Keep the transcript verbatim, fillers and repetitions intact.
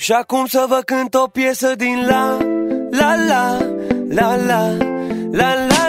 Și acum să vă cânt o piesă din La La La La La La La